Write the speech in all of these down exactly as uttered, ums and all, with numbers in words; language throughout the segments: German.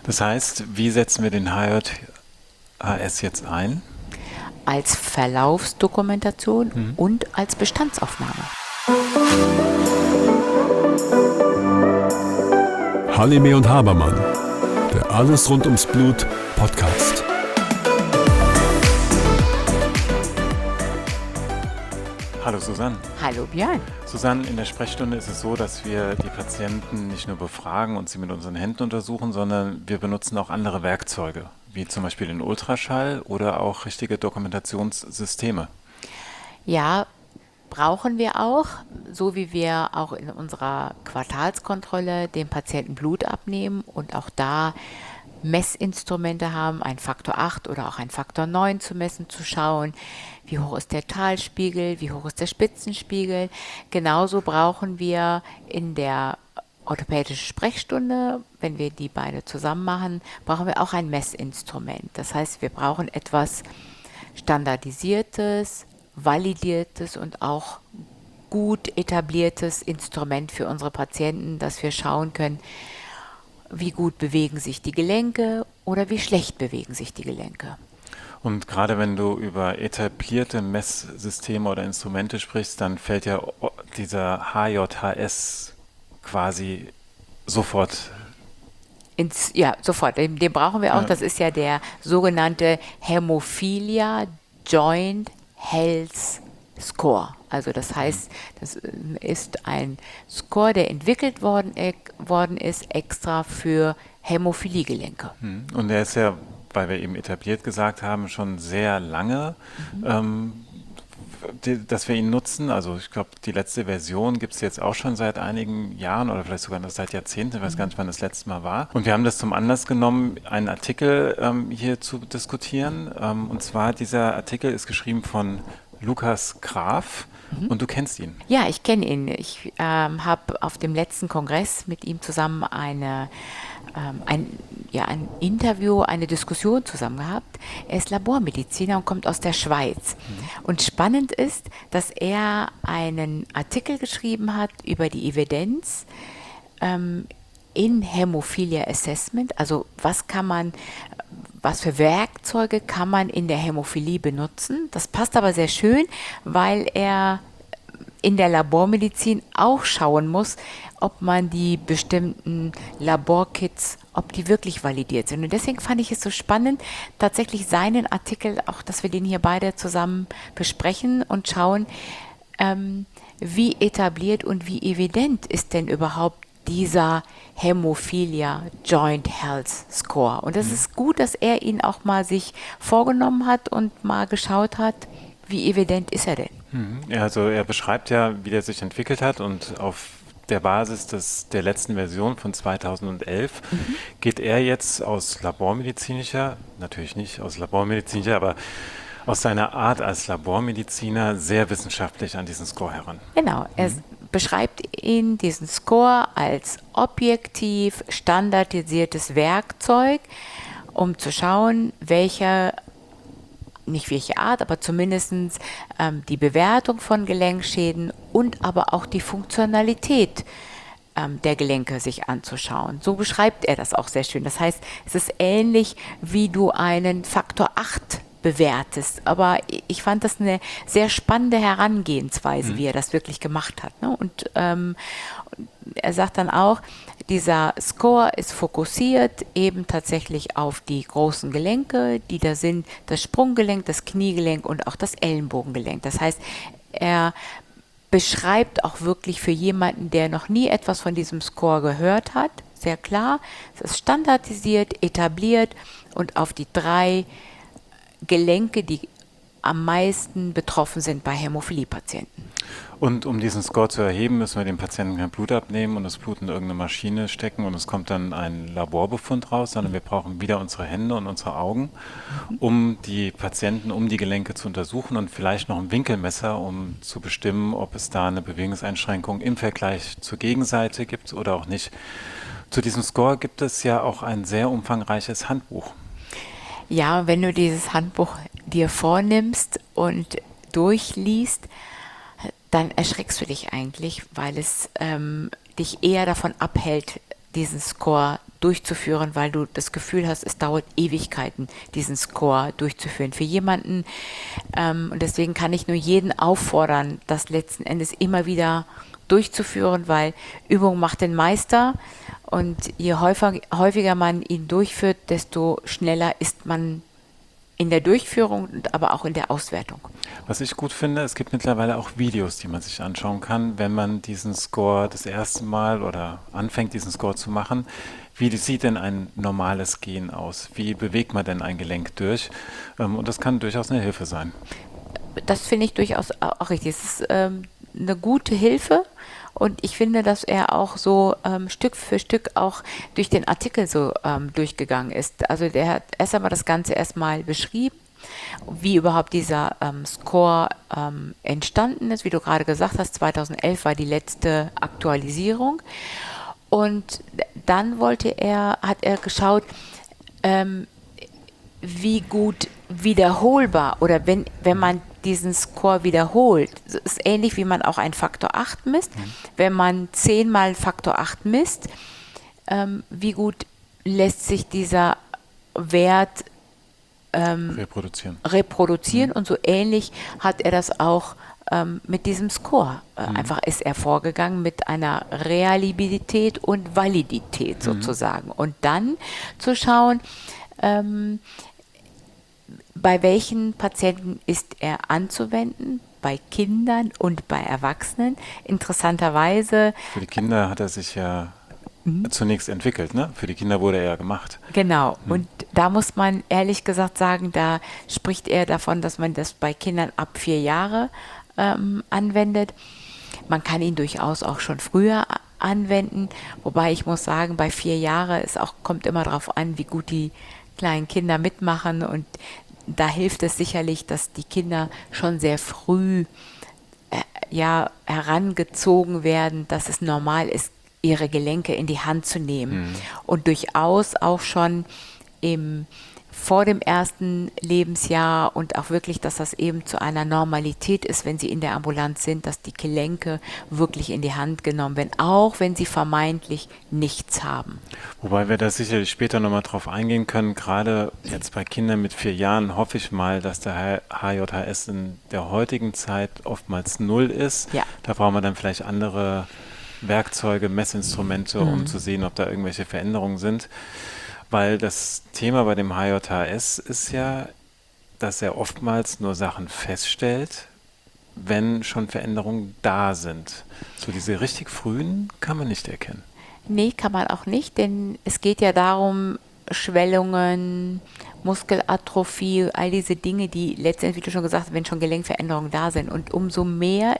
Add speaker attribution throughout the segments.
Speaker 1: Das heißt, wie setzen wir den H J H S jetzt ein?
Speaker 2: Als Verlaufsdokumentation
Speaker 1: Mhm.
Speaker 2: und als Bestandsaufnahme.
Speaker 3: Halime und Habermann, der Alles rund ums Blut Podcast.
Speaker 1: Hallo Susanne.
Speaker 2: Hallo Björn.
Speaker 1: Susanne, in der Sprechstunde ist es so, dass wir die Patienten nicht nur befragen und sie mit unseren Händen untersuchen, sondern wir benutzen auch andere Werkzeuge, wie zum Beispiel den Ultraschall oder auch richtige Dokumentationssysteme.
Speaker 2: Ja, brauchen wir auch, so wie wir auch in unserer Quartalskontrolle dem Patienten Blut abnehmen und auch da Messinstrumente haben, ein Faktor acht oder auch ein Faktor neun zu messen, zu schauen, wie hoch ist der Talspiegel, wie hoch ist der Spitzenspiegel. Genauso brauchen wir in der orthopädischen Sprechstunde, wenn wir die beide zusammen machen, brauchen wir auch ein Messinstrument. Das heißt, wir brauchen etwas Standardisiertes, validiertes und auch gut etabliertes Instrument für unsere Patienten, dass wir schauen können, wie gut bewegen sich die Gelenke oder wie schlecht bewegen sich die Gelenke.
Speaker 1: Und gerade wenn du über etablierte Messsysteme oder Instrumente sprichst, dann fällt ja dieser H J H S quasi sofort.
Speaker 2: Ins, ja, sofort. Den, den brauchen wir auch.
Speaker 1: Ja.
Speaker 2: Das ist ja der sogenannte Hämophilia Joint Health Score. Also das heißt, das ist ein Score, der entwickelt worden, äh, worden ist, extra für Hämophiliegelenke.
Speaker 1: Und der ist ja, weil wir eben etabliert gesagt haben, schon sehr lange, mhm. ähm, die, dass wir ihn nutzen. Also ich glaube, die letzte Version gibt es jetzt auch schon seit einigen Jahren oder vielleicht sogar noch seit Jahrzehnten. Ich weiß mhm. gar nicht, wann das letzte Mal war. Und wir haben das zum Anlass genommen, einen Artikel ähm, hier zu diskutieren. Ähm, und zwar, dieser Artikel ist geschrieben von Lukas Graf. Mhm. Und du kennst ihn?
Speaker 2: Ja, ich kenne ihn. Ich ähm, habe auf dem letzten Kongress mit ihm zusammen eine, ähm, ein, ja, ein Interview, eine Diskussion zusammen gehabt. Er ist Labormediziner und kommt aus der Schweiz. Mhm. Und spannend ist, dass er einen Artikel geschrieben hat über die Evidenz ähm, in Hämophilia Assessment. Also was kann man... Was für Werkzeuge kann man in der Hämophilie benutzen? Das passt aber sehr schön, weil er in der Labormedizin auch schauen muss, ob man die bestimmten Laborkits, ob die wirklich validiert sind. Und deswegen fand ich es so spannend, tatsächlich seinen Artikel, auch dass wir den hier beide zusammen besprechen und schauen, ähm, wie etabliert und wie evident ist denn überhaupt dieser Hämophilia Joint Health Score. Und das mhm. ist gut, dass er ihn auch mal sich vorgenommen hat und mal geschaut hat, wie evident ist er denn?
Speaker 1: Mhm. Ja, also er beschreibt ja, wie der sich entwickelt hat und auf der Basis des, der letzten Version von zweitausendelf mhm. geht er jetzt aus labormedizinischer, natürlich nicht aus labormedizinischer, aber aus seiner Art als Labormediziner sehr wissenschaftlich an diesen Score heran.
Speaker 2: Genau, er mhm. beschreibt ihn, diesen Score, als objektiv standardisiertes Werkzeug, um zu schauen, welche, nicht welche Art, aber zumindest ähm, die Bewertung von Gelenkschäden und aber auch die Funktionalität ähm, der Gelenke sich anzuschauen. So beschreibt er das auch sehr schön. Das heißt, es ist ähnlich, wie du einen Faktor acht bewertest. Aber ich fand das eine sehr spannende Herangehensweise, mhm. wie er das wirklich gemacht hat. Ne? Und ähm, er sagt dann auch, dieser Score ist fokussiert eben tatsächlich auf die großen Gelenke, die da sind, das Sprunggelenk, das Kniegelenk und auch das Ellenbogengelenk. Das heißt, er beschreibt auch wirklich für jemanden, der noch nie etwas von diesem Score gehört hat, sehr klar, es ist standardisiert, etabliert und auf die drei Gelenke, die am meisten betroffen sind bei Hämophilie-Patienten.
Speaker 1: Und um diesen Score zu erheben, müssen wir dem Patienten kein Blut abnehmen und das Blut in irgendeine Maschine stecken und es kommt dann ein Laborbefund raus, sondern wir brauchen wieder unsere Hände und unsere Augen, um die Patienten, um die Gelenke zu untersuchen und vielleicht noch ein Winkelmesser, um zu bestimmen, ob es da eine Bewegungseinschränkung im Vergleich zur Gegenseite gibt oder auch nicht. Zu diesem Score gibt es ja auch ein sehr umfangreiches Handbuch.
Speaker 2: Ja, wenn du dieses Handbuch dir vornimmst und durchliest, dann erschreckst du dich eigentlich, weil es ähm, dich eher davon abhält, diesen Score durchzuführen, weil du das Gefühl hast, es dauert Ewigkeiten, diesen Score durchzuführen. Für jemanden, ähm, und deswegen kann ich nur jeden auffordern, das letzten Endes immer wieder durchzuführen, weil Übung macht den Meister und je häufiger, häufiger man ihn durchführt, desto schneller ist man in der Durchführung, aber auch in der Auswertung.
Speaker 1: Was ich gut finde, es gibt mittlerweile auch Videos, die man sich anschauen kann, wenn man diesen Score das erste Mal oder anfängt, diesen Score zu machen. Wie sieht denn ein normales Gehen aus? Wie bewegt man denn ein Gelenk durch? Und das kann durchaus eine Hilfe sein.
Speaker 2: Das finde ich durchaus auch richtig. Es ist ähm, eine gute Hilfe. Und ich finde, dass er auch so ähm, Stück für Stück auch durch den Artikel so ähm, durchgegangen ist. Also der hat erst einmal das Ganze erstmal beschrieben, wie überhaupt dieser ähm, Score ähm, entstanden ist. Wie du gerade gesagt hast, zweitausendelf war die letzte Aktualisierung. Und dann wollte er, hat er geschaut, ähm, wie gut wiederholbar oder wenn, wenn man diesen Score wiederholt, das ist ähnlich wie man auch einen Faktor acht misst. Mhm. Wenn man zehnmal Faktor acht misst, ähm, wie gut lässt sich dieser Wert ähm,
Speaker 1: reproduzieren.
Speaker 2: reproduzieren
Speaker 1: Mhm.
Speaker 2: Und so ähnlich hat er das auch ähm, mit diesem Score. Äh,
Speaker 1: mhm.
Speaker 2: Einfach ist er vorgegangen mit einer Reliabilität und Validität mhm. sozusagen. Und dann zu schauen, ähm, bei welchen Patienten ist er anzuwenden? Bei Kindern und bei Erwachsenen. Interessanterweise.
Speaker 1: Für die Kinder hat er sich ja mhm. zunächst entwickelt, ne? Für die Kinder wurde er ja gemacht.
Speaker 2: Genau.
Speaker 1: Mhm.
Speaker 2: Und da muss man ehrlich gesagt sagen, da spricht er davon, dass man das bei Kindern ab vier Jahre ähm, anwendet. Man kann ihn durchaus auch schon früher anwenden. Wobei ich muss sagen, bei vier Jahren ist auch, kommt immer darauf an, wie gut die kleinen Kinder mitmachen und da hilft es sicherlich, dass die Kinder schon sehr früh äh, ja, herangezogen werden, dass es normal ist, ihre Gelenke in die Hand zu nehmen mhm. und durchaus auch schon im, vor dem ersten Lebensjahr und auch wirklich, dass das eben zu einer Normalität ist, wenn sie in der Ambulanz sind, dass die Gelenke wirklich in die Hand genommen werden, auch wenn sie vermeintlich nichts haben.
Speaker 1: Wobei wir da sicherlich später nochmal drauf eingehen können, gerade jetzt bei Kindern mit vier Jahren hoffe ich mal, dass der H J H S in der heutigen Zeit oftmals null ist.
Speaker 2: Ja.
Speaker 1: Da brauchen wir dann vielleicht andere Werkzeuge, Messinstrumente, mhm. um zu sehen, ob da irgendwelche Veränderungen sind. Weil das Thema bei dem H J H S ist ja, dass er oftmals nur Sachen feststellt, wenn schon Veränderungen da sind. So diese richtig frühen kann man nicht erkennen.
Speaker 2: Nee, kann man auch nicht, denn es geht ja darum, Schwellungen, Muskelatrophie, all diese Dinge, die letztendlich, wie du schon gesagt hast, wenn schon Gelenkveränderungen da sind. Und umso mehr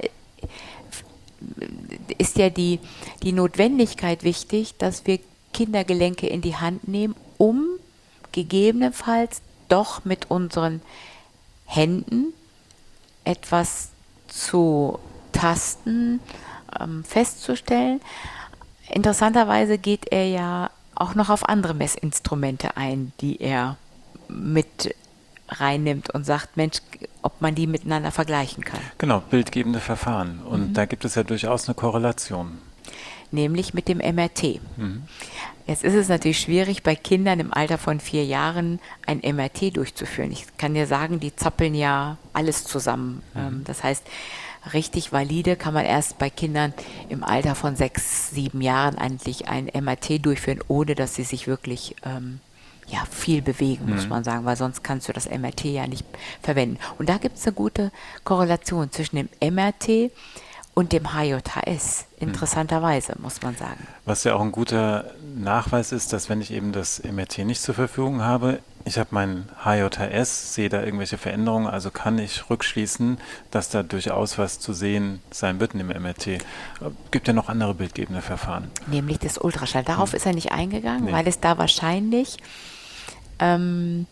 Speaker 2: ist ja die, die Notwendigkeit wichtig, dass wir Kindergelenke in die Hand nehmen, um gegebenenfalls doch mit unseren Händen etwas zu tasten, ähm, festzustellen. Interessanterweise geht er ja auch noch auf andere Messinstrumente ein, die er mit reinnimmt und sagt, Mensch, ob man die miteinander vergleichen kann.
Speaker 1: Genau, bildgebende Verfahren. Und mhm. da gibt es ja durchaus eine Korrelation.
Speaker 2: Nämlich mit dem M R T. Mhm. Jetzt ist es natürlich schwierig, bei Kindern im Alter von vier Jahren ein M R T durchzuführen. Ich kann dir sagen, die zappeln ja alles zusammen. Mhm. Das heißt, richtig valide kann man erst bei Kindern im Alter von sechs, sieben Jahren eigentlich ein M R T durchführen, ohne dass sie sich wirklich ähm, ja, viel bewegen, mhm. muss man sagen, weil sonst kannst du das M R T ja nicht verwenden. Und da gibt es eine gute Korrelation zwischen dem M R T und dem H J H S, interessanterweise, muss man sagen.
Speaker 1: Was ja auch ein guter Nachweis ist, dass wenn ich eben das M R T nicht zur Verfügung habe, ich habe meinen H J H S, sehe da irgendwelche Veränderungen, also kann ich rückschließen, dass da durchaus was zu sehen sein wird in dem M R T. Gibt ja noch andere bildgebende Verfahren.
Speaker 2: Nämlich das Ultraschall. Darauf hm. ist er nicht eingegangen,
Speaker 1: nee.
Speaker 2: weil es da wahrscheinlich ähm,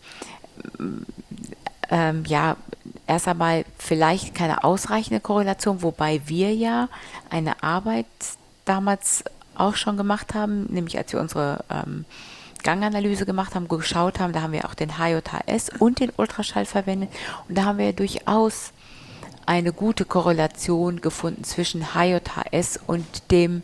Speaker 2: ähm, ja, erst einmal vielleicht keine ausreichende Korrelation, wobei wir ja eine Arbeit damals auch schon gemacht haben, nämlich als wir unsere ähm, Ganganalyse gemacht haben, geschaut haben, da haben wir auch den H J H S und den Ultraschall verwendet und da haben wir durchaus eine gute Korrelation gefunden zwischen H J H S und dem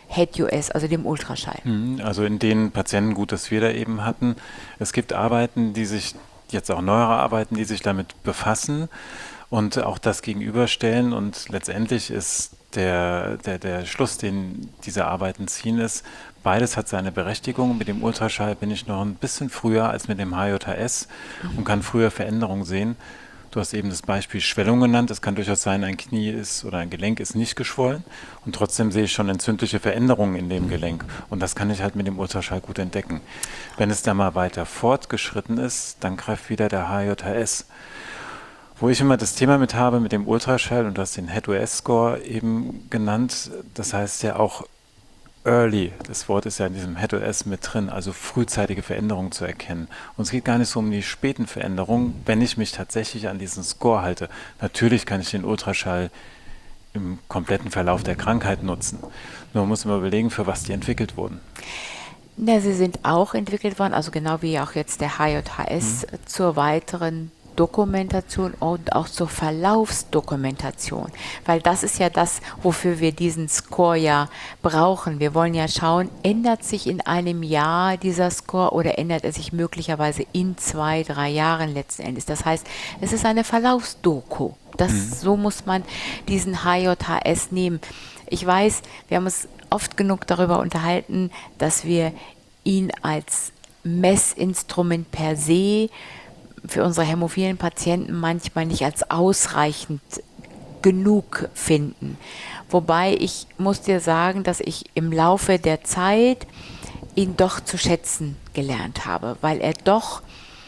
Speaker 2: H E D U S, also dem Ultraschall.
Speaker 1: Also in den Patientengut, das wir da eben hatten. Es gibt Arbeiten, die sich, jetzt auch neuere Arbeiten, die sich damit befassen und auch das gegenüberstellen. Und letztendlich ist der, der, der Schluss, den diese Arbeiten ziehen, ist, beides hat seine Berechtigung. Mit dem Ultraschall bin ich noch ein bisschen früher als mit dem H J H S und kann früher Veränderungen sehen. Du hast eben das Beispiel Schwellung genannt. Es kann durchaus sein, ein Knie ist oder ein Gelenk ist nicht geschwollen und trotzdem sehe ich schon entzündliche Veränderungen in dem Gelenk. Und das kann ich halt mit dem Ultraschall gut entdecken. Wenn es da mal weiter fortgeschritten ist, dann greift wieder der H J H S. Wo ich immer das Thema mit habe, mit dem Ultraschall, und du hast den H E D U S-Score eben genannt, das heißt ja auch Early, das Wort ist ja in diesem H E D U S mit drin, also frühzeitige Veränderungen zu erkennen. Und es geht gar nicht so um die späten Veränderungen, wenn ich mich tatsächlich an diesen Score halte. Natürlich kann ich den Ultraschall im kompletten Verlauf der Krankheit nutzen. Nur muss man überlegen, für was die entwickelt wurden.
Speaker 2: Ja, sie sind auch entwickelt worden, also genau wie auch jetzt der H J H S, mhm. zur weiteren Dokumentation und auch zur Verlaufsdokumentation, weil das ist ja das, wofür wir diesen Score ja brauchen. Wir wollen ja schauen, ändert sich in einem Jahr dieser Score oder ändert er sich möglicherweise in zwei, drei Jahren letzten Endes. Das heißt, es ist eine Verlaufsdoku. Das, mhm. So muss man diesen H J H S nehmen. Ich weiß, wir haben uns oft genug darüber unterhalten, dass wir ihn als Messinstrument per se für unsere hämophilen Patienten manchmal nicht als ausreichend genug finden. Wobei ich muss dir sagen, dass ich im Laufe der Zeit ihn doch zu schätzen gelernt habe, weil er doch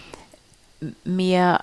Speaker 2: mir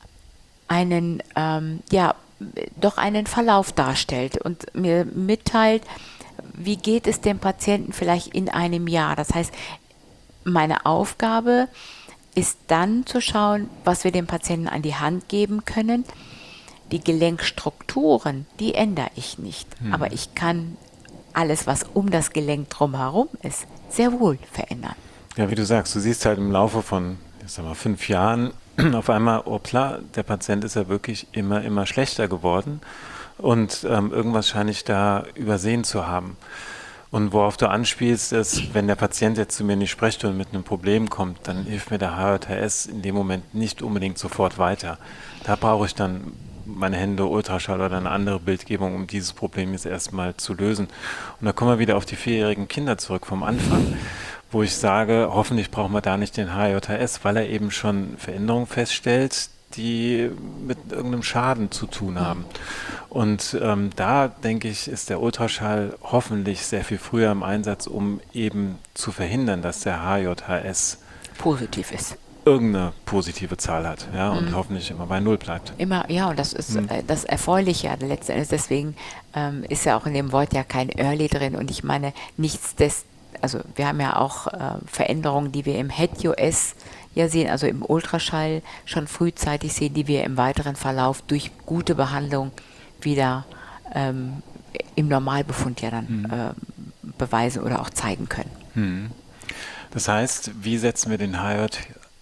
Speaker 2: einen, ähm, ja, doch einen Verlauf darstellt und mir mitteilt, wie geht es dem Patienten vielleicht in einem Jahr. Das heißt, meine Aufgabe ist dann zu schauen, was wir dem Patienten an die Hand geben können. Die Gelenkstrukturen, die ändere ich nicht. Hm. Aber ich kann alles, was um das Gelenk drumherum ist, sehr wohl verändern.
Speaker 1: Ja, wie du sagst, du siehst halt im Laufe von, ich sag mal, fünf Jahren auf einmal, hoppla, der Patient ist ja wirklich immer, immer schlechter geworden und ähm, irgendwas scheine ich da übersehen zu haben. Und worauf du anspielst, ist, wenn der Patient jetzt zu mir in die Sprechstunde mit einem Problem kommt, dann hilft mir der H J H S in dem Moment nicht unbedingt sofort weiter. Da brauche ich dann meine Hände, Ultraschall oder eine andere Bildgebung, um dieses Problem jetzt erstmal zu lösen. Und da kommen wir wieder auf die vierjährigen Kinder zurück vom Anfang, wo ich sage, hoffentlich brauchen wir da nicht den H J H S, weil er eben schon Veränderungen feststellt, die mit irgendeinem Schaden zu tun haben. Und ähm, da, denke ich, ist der Ultraschall hoffentlich sehr viel früher im Einsatz, um eben zu verhindern, dass der H J H S
Speaker 2: positiv ist.
Speaker 1: Irgendeine positive Zahl hat, ja, und mhm. hoffentlich immer bei Null bleibt.
Speaker 2: Immer, ja, und das ist mhm. äh, das Erfreuliche letzten Endes. Deswegen ähm, ist ja auch in dem Wort ja kein Early drin. Und ich meine, nichts des, also wir haben ja auch äh, Veränderungen, die wir im H E D U S ja sehen, also im Ultraschall schon frühzeitig sehen, die wir im weiteren Verlauf durch gute Behandlung wieder ähm, im Normalbefund ja dann mhm. äh, beweisen oder auch zeigen können.
Speaker 1: Mhm. Das heißt, wie setzen wir den H J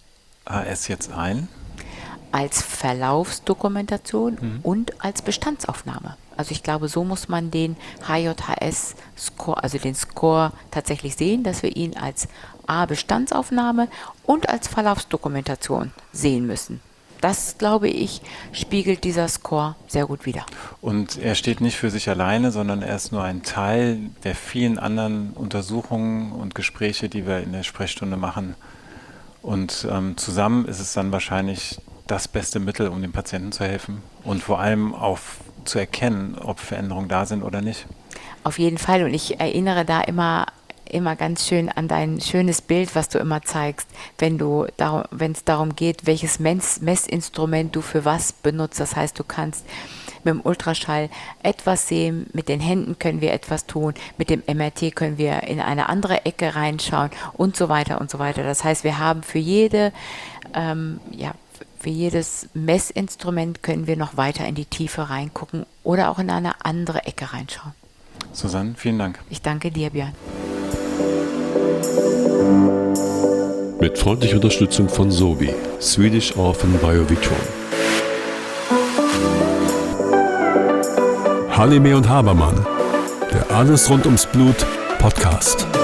Speaker 1: H S jetzt ein?
Speaker 2: Als Verlaufsdokumentation mhm. und als Bestandsaufnahme. Also ich glaube, so muss man den H J H S-Score, also den Score tatsächlich sehen, dass wir ihn als A, Bestandsaufnahme und als Verlaufsdokumentation sehen müssen. Das, glaube ich, spiegelt dieser Score sehr gut wider.
Speaker 1: Und er steht nicht für sich alleine, sondern er ist nur ein Teil der vielen anderen Untersuchungen und Gespräche, die wir in der Sprechstunde machen. Und ähm, zusammen ist es dann wahrscheinlich das beste Mittel, um dem Patienten zu helfen und vor allem auch zu erkennen, ob Veränderungen da sind oder nicht.
Speaker 2: Auf jeden Fall. Und ich erinnere da immer immer ganz schön an dein schönes Bild, was du immer zeigst, wenn du darum, wenn es darum geht, welches Mess, Messinstrument du für was benutzt. Das heißt, du kannst mit dem Ultraschall etwas sehen, mit den Händen können wir etwas tun, mit dem M R T können wir in eine andere Ecke reinschauen und so weiter und so weiter. Das heißt, wir haben für jede, ähm, ja, für jedes Messinstrument können wir noch weiter in die Tiefe reingucken oder auch in eine andere Ecke reinschauen.
Speaker 1: Susanne, vielen Dank.
Speaker 2: Ich danke dir, Björn.
Speaker 3: Mit freundlicher Unterstützung von Sobi, Swedish Orphan Biovitron. Halime und Habermann, der Alles rund ums Blut Podcast.